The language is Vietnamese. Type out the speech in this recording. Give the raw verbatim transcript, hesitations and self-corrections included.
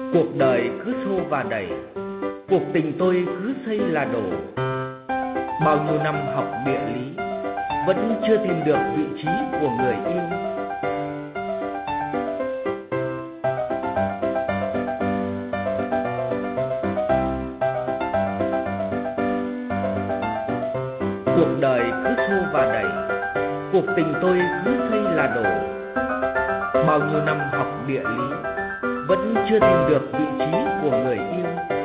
Cuộc đời cứ xô và đẩy, cuộc tình tôi cứ xây là đổ. Bao nhiêu năm học địa lý, vẫn chưa tìm được vị trí của người yêu. Cuộc đời cứ xô và đẩy, cuộc tình tôi cứ xây là đổ. Bao nhiêu năm học địa lý, vẫn chưa tìm được vị trí của người yêu.